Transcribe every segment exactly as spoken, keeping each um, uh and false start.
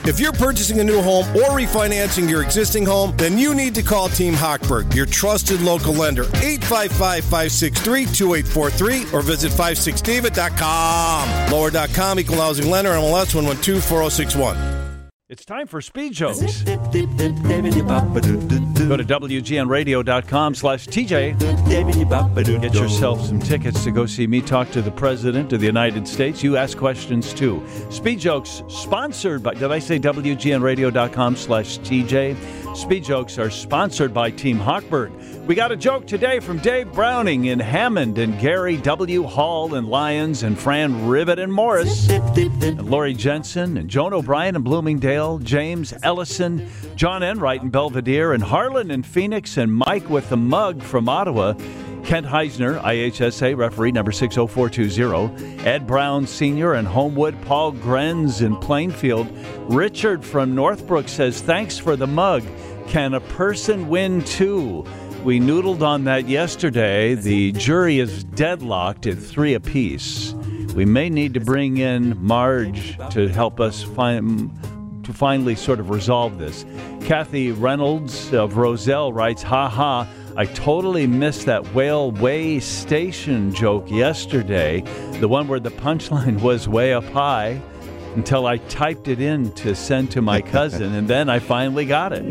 If you're purchasing a new home or refinancing your existing home, then you need to call Team Hochberg, your trusted local lender. eight five five, five six three, two eight four three or visit five six david dot com. Lower dot com, equal housing lender, M L S one one two four zero six one. It's time for Speed Jokes. Go to W G N radio dot com slash T J. Get yourself some tickets to go see me talk to the President of the United States. You ask questions, too. Speed Jokes, sponsored by, did I say W G N radio dot com slash T J? Speed Jokes are sponsored by Team Hochberg. We got a joke today from Dave Browning in Hammond and Gary W. Hall in Lyons and Fran Rivet and Morris and Lori Jensen and Joan O'Brien in Bloomingdale, James Ellison, John Enright in Belvedere and Harlan in Phoenix and Mike with the mug from Ottawa, Kent Heisner, I H S A referee number six oh four two zero, Ed Brown Senior in Homewood, Paul Grenz in Plainfield, Richard from Northbrook says, thanks for the mug. Can a person win two? We noodled on that yesterday. The jury is deadlocked at three apiece. We may need to bring in Marge to help us find, to finally sort of resolve this. Kathy Reynolds of Roselle writes, ha ha, I totally missed that Whale Way Station joke yesterday, the one where the punchline was way up high, until I typed it in to send to my cousin, and then I finally got it.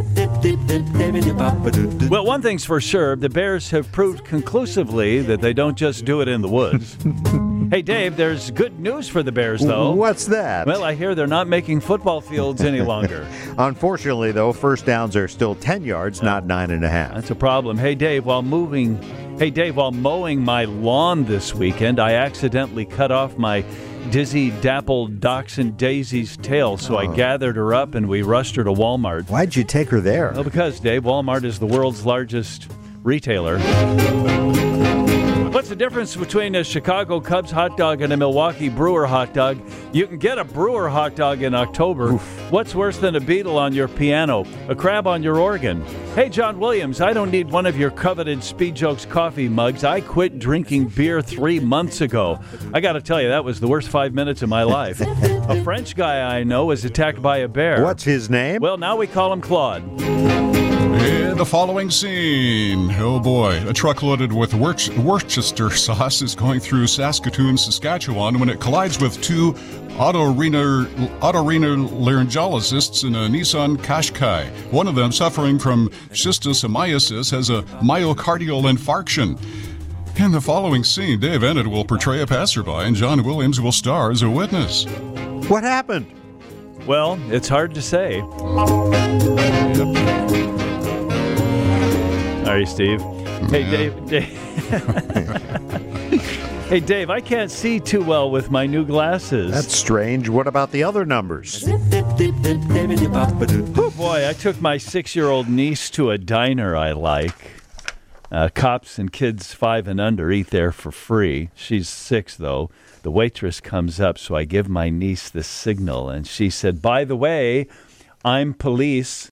Well, one thing's for sure, the Bears have proved conclusively that they don't just do it in the woods. Hey, Dave, there's good news for the Bears, though. What's that? Well, I hear they're not making football fields any longer. Unfortunately, though, first downs are still ten yards, not nine and a half. That's a problem. Hey, Dave, while moving, hey, Dave, while mowing my lawn this weekend, I accidentally cut off my dizzy, dappled Dachshund Daisy's tail, so oh. I gathered her up and we rushed her to Walmart. Why'd you take her there? Well, because, Dave, Walmart is the world's largest retailer. What's the difference between a Chicago Cubs hot dog and a Milwaukee Brewer hot dog? You can get a Brewer hot dog in October. Oof. What's worse than a beetle on your piano? A crab on your organ? Hey, John Williams, I don't need one of your coveted Speed Jokes coffee mugs. I quit drinking beer three months ago. I got to tell you, that was the worst five minutes of my life. A French guy I know was attacked by a bear. What's his name? Well, now we call him Claude. In the following scene, oh boy, a truck loaded with Worc- Worcester sauce is going through Saskatoon, Saskatchewan when it collides with two otorhinolaryngologists in a Nissan Qashqai. One of them, suffering from schistosomiasis, has a myocardial infarction. In the following scene, Dave Ennett will portray a passerby and John Williams will star as a witness. What happened? Well, it's hard to say. Sorry, Steve. Hey, Yeah. Dave. Dave. Hey, Dave, I can't see too well with my new glasses. That's strange. What about the other numbers? Oh, boy, I took my six-year-old niece to a diner I like. Uh, cops and kids five and under eat there for free. She's six, though. The waitress comes up, so I give my niece the signal, and she said, by the way, I'm police.